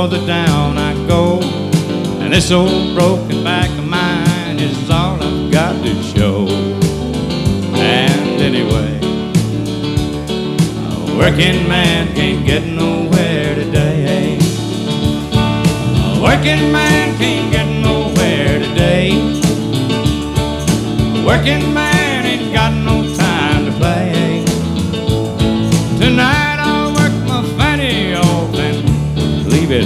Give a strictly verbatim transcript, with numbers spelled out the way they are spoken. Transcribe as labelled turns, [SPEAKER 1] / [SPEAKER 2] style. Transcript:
[SPEAKER 1] farther down I go, and this old broken back of mine is all I've got to show. And anyway, a working man can't get nowhere today. A working man can't get nowhere today. A working man